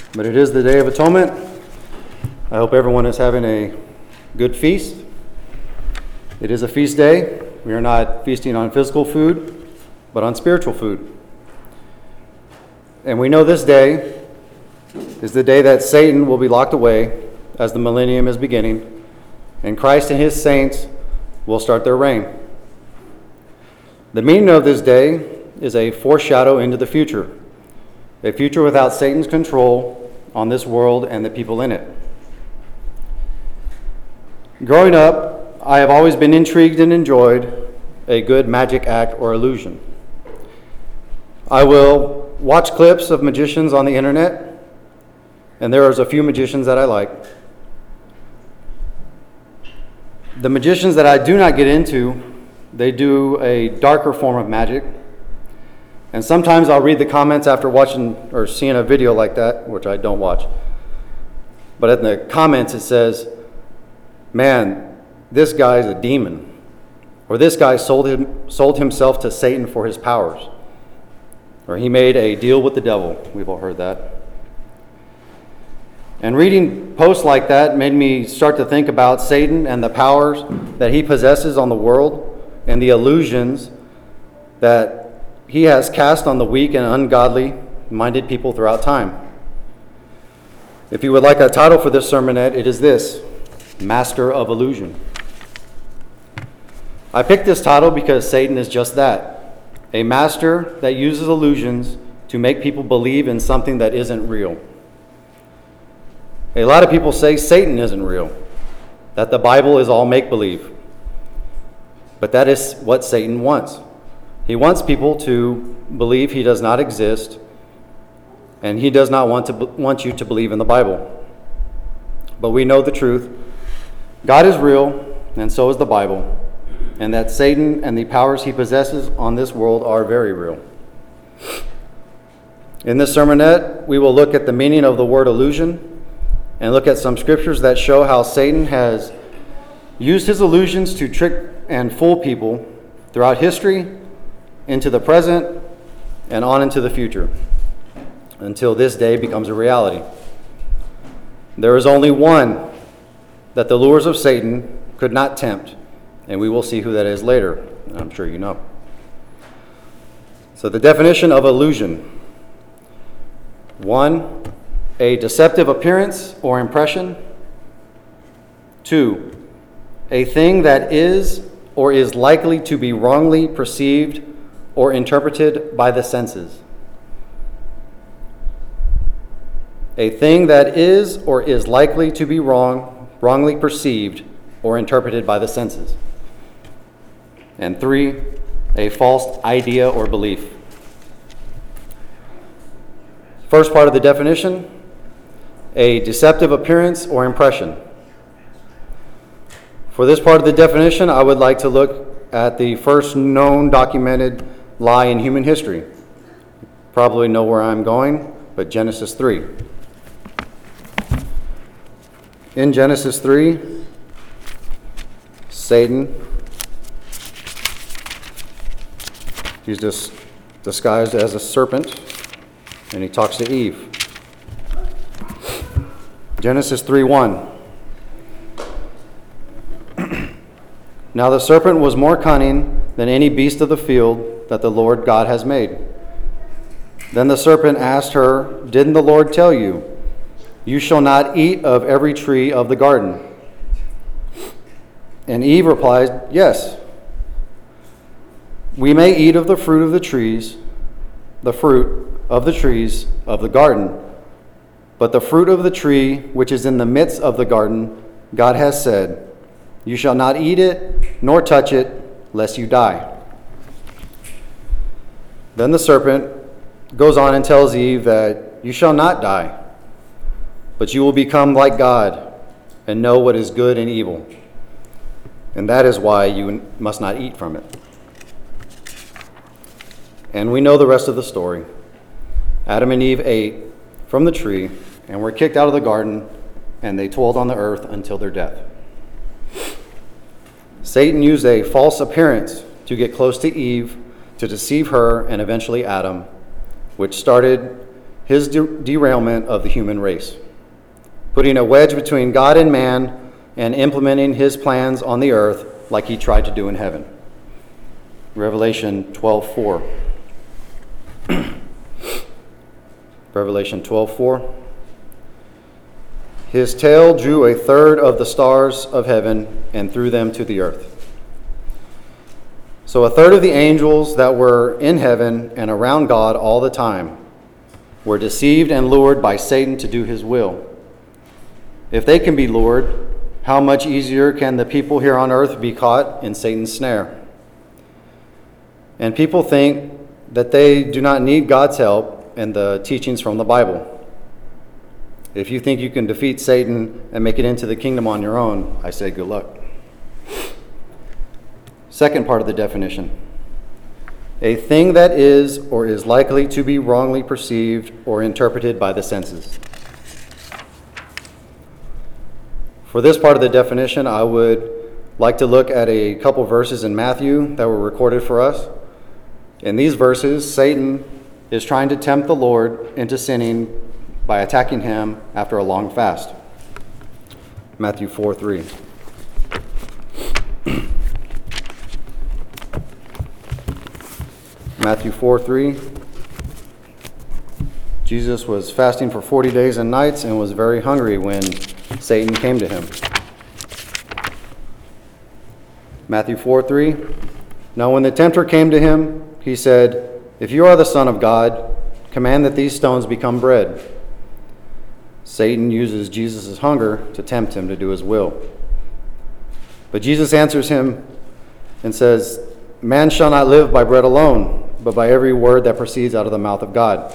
But it is the Day of Atonement. I hope everyone is having a good feast. It is a feast day. We are not feasting on physical food, but on spiritual food. And we know this day is the day that Satan will be locked away as the millennium is beginning, and Christ and his saints will start their reign. The meaning of this day is a foreshadow into the future, a future without Satan's control on this world and the people in it. Growing up, I have always been intrigued and enjoyed a good magic act or illusion. I will watch clips of magicians on the internet, and there are a few magicians that I like. The magicians that I do not get into, they do a darker form of magic. And sometimes I'll read the comments after watching or seeing a video like that, which I don't watch. But in the comments it says, man, this guy's a demon. Or this guy sold himself to Satan for his powers. Or he made a deal with the devil. We've all heard that. And reading posts like that made me start to think about Satan and the powers that he possesses on the world and the illusions that he has cast on the weak and ungodly-minded people throughout time. If you would like a title for this sermonette, it is this: Master of Illusion. I picked this title because Satan is just that, a master that uses illusions to make people believe in something that isn't real. A lot of people say Satan isn't real, that the Bible is all make-believe. But that is what Satan wants. He wants people to believe he does not exist, and he does not want you to believe in the Bible. But we know the truth. God is real, and so is the Bible, and that Satan and the powers he possesses on this world are very real. In this sermonette, we will look at the meaning of the word illusion and look at some scriptures that show how Satan has used his illusions to trick and fool people throughout history, into the present, and on into the future, until this day becomes a reality. There is only one that the lures of Satan could not tempt, and we will see who that is later. I'm sure you know. So the definition of illusion: 1, a deceptive appearance or impression. 2, a thing that is or is likely to be wrongly perceived or interpreted by the senses. A thing that is or is likely to be wrongly perceived or interpreted by the senses. And 3, a false idea or belief. First part of the definition: a deceptive appearance or impression. For this part of the definition, I would like to look at the first known documented lie in human history. You probably know where I'm going, but Genesis 3. In Genesis 3, Satan, he's just disguised as a serpent, and he talks to Eve. Genesis 3:1. Now the serpent was more cunning than any beast of the field that the Lord God has made. Then the serpent asked her, didn't the Lord tell you, you shall not eat of every tree of the garden? And Eve replied, yes, we may eat of the fruit of the trees of the garden, but the fruit of the tree which is in the midst of the garden, God has said, you shall not eat it, nor touch it, lest you die. Then the serpent goes on and tells Eve that you shall not die, but you will become like God and know what is good and evil. And that is why you must not eat from it. And we know the rest of the story. Adam and Eve ate from the tree and were kicked out of the garden, and they toiled on the earth until their death. Satan used a false appearance to get close to Eve, to deceive her and eventually Adam, which started his derailment of the human race, putting a wedge between God and man and implementing his plans on the earth like he tried to do in heaven. Revelation 12:4. Revelation 12:4. His tail drew a third of the stars of heaven and threw them to the earth. So a third of the angels that were in heaven and around God all the time were deceived and lured by Satan to do his will. If they can be lured, how much easier can the people here on earth be caught in Satan's snare? And people think that they do not need God's help and the teachings from the Bible. If you think you can defeat Satan and make it into the kingdom on your own, I say good luck. Second part of the definition: a thing that is or is likely to be wrongly perceived or interpreted by the senses. For this part of the definition, I would like to look at a couple verses in Matthew that were recorded for us. In these verses, Satan is trying to tempt the Lord into sinning by attacking him after a long fast. Matthew 4:3. Matthew 4:3. Jesus was fasting for 40 days and nights and was very hungry when Satan came to him. Matthew 4:3. Now when the tempter came to him, he said, "If you are the Son of God, command that these stones become bread." Satan uses Jesus' hunger to tempt him to do his will. But Jesus answers him and says, "Man shall not live by bread alone, but by every word that proceeds out of the mouth of God."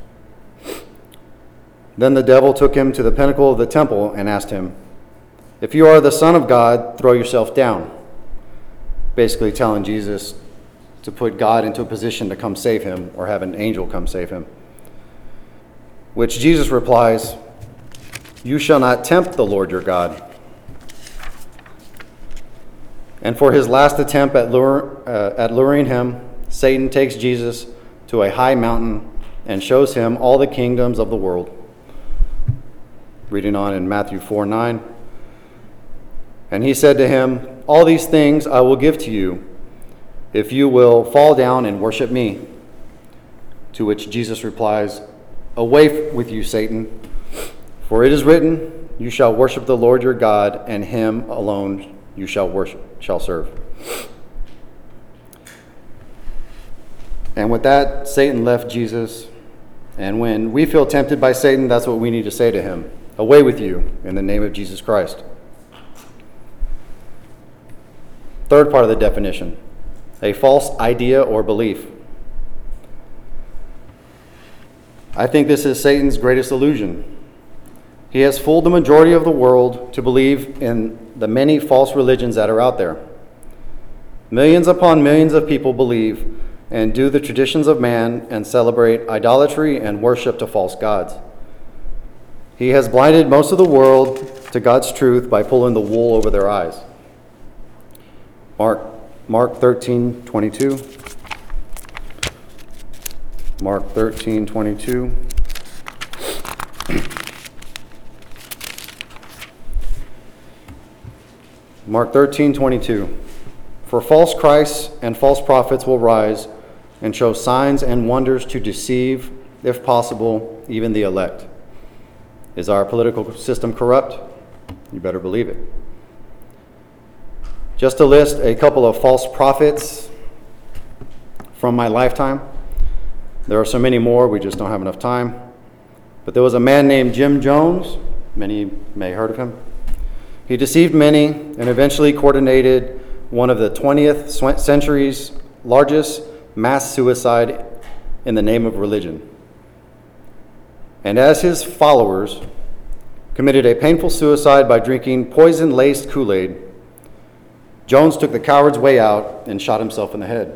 Then the devil took him to the pinnacle of the temple and asked him, "If you are the Son of God, throw yourself down." Basically telling Jesus to put God into a position to come save him or have an angel come save him. Which Jesus replies, "You shall not tempt the Lord your God." And for his last attempt at luring him, Satan takes Jesus to a high mountain and shows him all the kingdoms of the world. Reading on in Matthew 4:9. And he said to him, "All these things I will give to you, if you will fall down and worship me." To which Jesus replies, "Away with you, Satan, for it is written, you shall worship the Lord your God, and him alone you shall serve." And with that, Satan left Jesus. And when we feel tempted by Satan, that's what we need to say to him: "Away with you, in the name of Jesus Christ." Third part of the definition: a false idea or belief. I think this is Satan's greatest illusion. He has fooled the majority of the world to believe in the many false religions that are out there. Millions upon millions of people believe and do the traditions of man and celebrate idolatry and worship to false gods. He has blinded most of the world to God's truth by pulling the wool over their eyes. Mark 13:22. Mark 13:22. Mark 13:22. For false Christs and false prophets will rise and show signs and wonders to deceive, if possible, even the elect. Is our political system corrupt? You better believe it. Just to list a couple of false prophets from my lifetime. There are so many more, we just don't have enough time. But there was a man named Jim Jones. Many may have heard of him. He deceived many and eventually coordinated one of the 20th century's largest mass suicide in the name of religion. And as his followers committed a painful suicide by drinking poison-laced Kool-Aid, Jones took the coward's way out and shot himself in the head.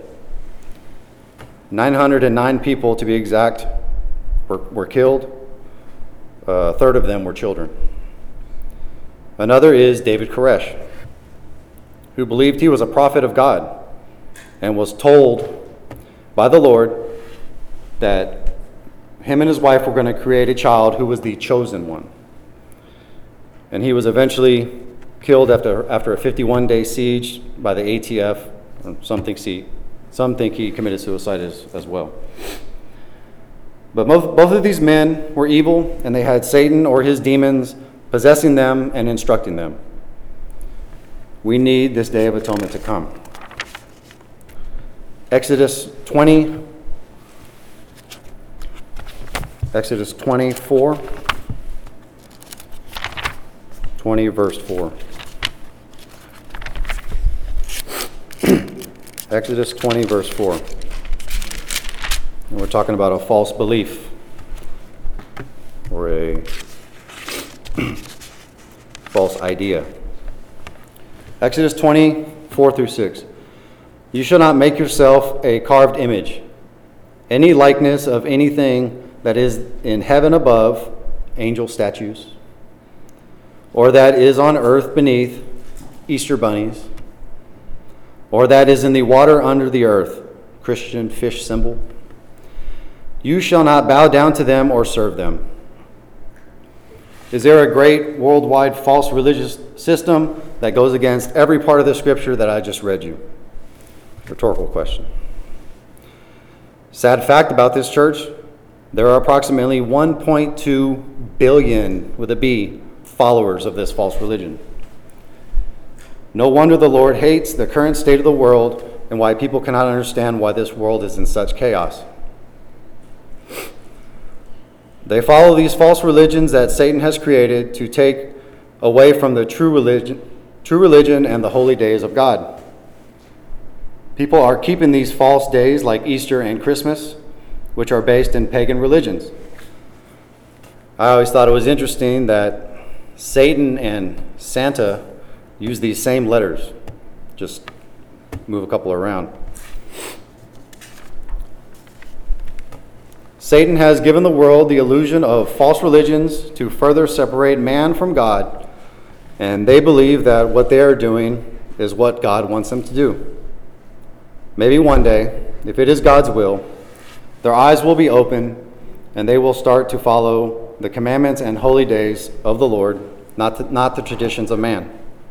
909 people, to be exact, were killed. A third of them were children. Another is David Koresh, who believed he was a prophet of God and was told by the Lord that him and his wife were going to create a child who was the chosen one. And he was eventually killed after a 51-day siege by the ATF. Some think he committed suicide as well. But both of these men were evil, and they had Satan or his demons possessing them and instructing them. We need this Day of Atonement to come. Exodus 24, 20 verse 4. Exodus 20 verse 4. And we're talking about a false belief or a false idea. Exodus 20, 4 through 6. You shall not make yourself a carved image, any likeness of anything that is in heaven above, angel statues, or that is on earth beneath, Easter bunnies, or that is in the water under the earth, Christian fish symbol. You shall not bow down to them or serve them. Is there a great worldwide false religious system that goes against every part of the scripture that I just read you? Rhetorical question. Sad fact about this church, there are approximately 1.2 billion, with a B, followers of this false religion. No wonder the Lord hates the current state of the world and why people cannot understand why this world is in such chaos. They follow these false religions that Satan has created to take away from the true religion and the holy days of God. People are keeping these false days like Easter and Christmas, which are based in pagan religions. I always thought it was interesting that Satan and Santa use these same letters. Just move a couple around. Satan has given the world the illusion of false religions to further separate man from God, and they believe that what they are doing is what God wants them to do. Maybe one day, if it is God's will, their eyes will be open and they will start to follow the commandments and holy days of the Lord, not the traditions of man.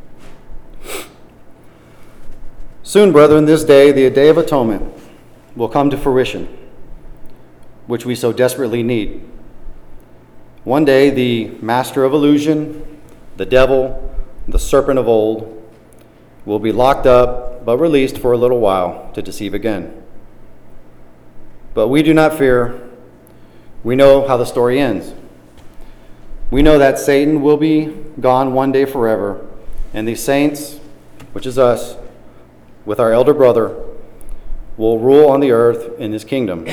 Soon, brethren, this day, the Day of Atonement, will come to fruition, which we so desperately need. One day, the master of illusion, the devil, the serpent of old, will be locked up but released for a little while to deceive again. But we do not fear. We know how the story ends. We know that Satan will be gone one day forever, and the saints, which is us, with our elder brother, will rule on the earth in his kingdom.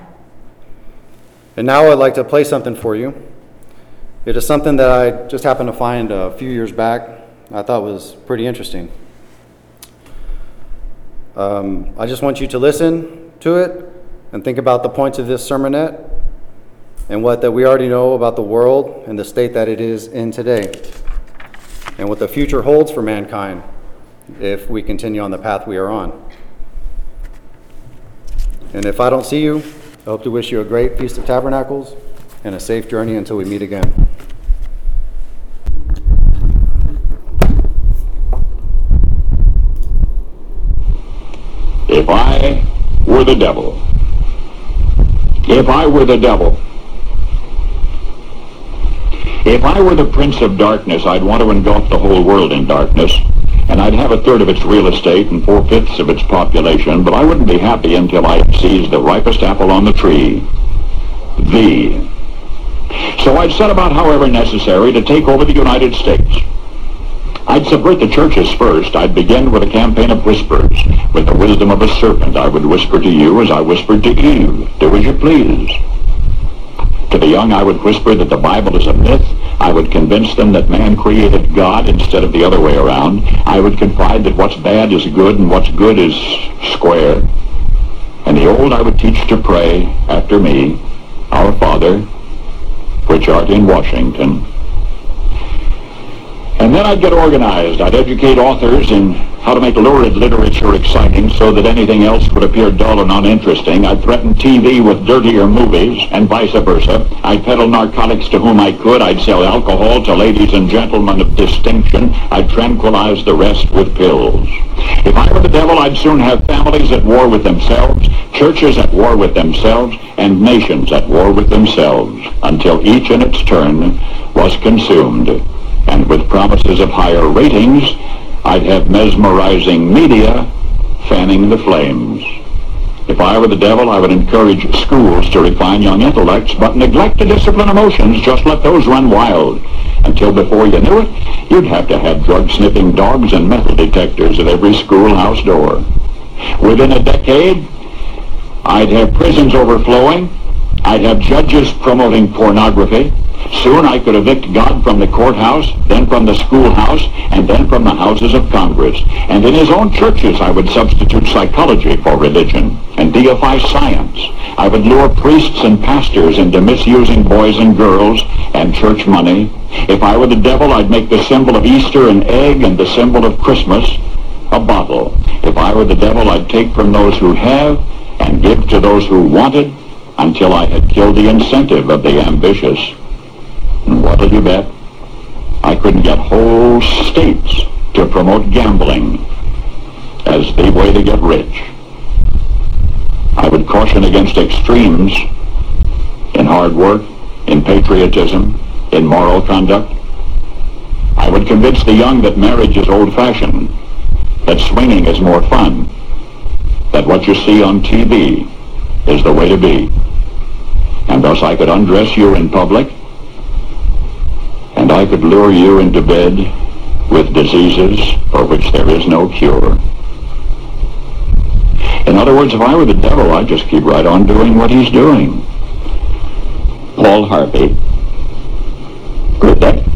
And now I'd like to play something for you. It is something that I just happened to find a few years back. I thought was pretty interesting. I just want you to listen to it and think about the points of this sermonette and what that we already know about the world and the state that it is in today, and what the future holds for mankind if we continue on the path we are on. And if I don't see you, I hope to wish you a great Feast of Tabernacles and a safe journey until we meet again. If I were the devil, if I were the devil, if I were the prince of darkness, I'd want to engulf the whole world in darkness, and I'd have a third of its real estate and 4/5 of its population, but I wouldn't be happy until I had seized the ripest apple on the tree, thee. So I'd set about, however necessary, to take over the United States. I'd subvert the churches first. I'd begin with a campaign of whispers. With the wisdom of a serpent, I would whisper to you as I whispered to Eve, do as you please. To the young, I would whisper that the Bible is a myth. I would convince them that man created God instead of the other way around. I would confide that what's bad is good and what's good is square. And the old I would teach to pray after me, Our Father, which art in Washington. And then I'd get organized. I'd educate authors in how to make lurid literature exciting so that anything else would appear dull and uninteresting. I'd threaten TV with dirtier movies and vice versa. I'd peddle narcotics to whom I could. I'd sell alcohol to ladies and gentlemen of distinction. I'd tranquilize the rest with pills. If I were the devil, I'd soon have families at war with themselves, churches at war with themselves, and nations at war with themselves, until each in its turn was consumed. And with promises of higher ratings, I'd have mesmerizing media fanning the flames. If I were the devil, I would encourage schools to refine young intellects, but neglect to discipline emotions. Just let those run wild. Until before you knew it, you'd have to have drug-sniffing dogs and metal detectors at every schoolhouse door. Within a decade, I'd have prisons overflowing. I'd have judges promoting pornography. Soon I could evict God from the courthouse, then from the schoolhouse, and then from the houses of Congress. And in his own churches I would substitute psychology for religion and deify science. I would lure priests and pastors into misusing boys and girls and church money. If I were the devil, I'd make the symbol of Easter an egg and the symbol of Christmas a bottle. If I were the devil, I'd take from those who have and give to those who wanted until I had killed the incentive of the ambitious. And what'll you bet? I couldn't get whole states to promote gambling as the way to get rich. I would caution against extremes in hard work, in patriotism, in moral conduct. I would convince the young that marriage is old-fashioned, that swinging is more fun, that what you see on TV is the way to be. And thus I could undress you in public, and I could lure you into bed with diseases for which there is no cure. In other words, if I were the devil, I'd just keep right on doing what he's doing. Paul Harvey. Good day.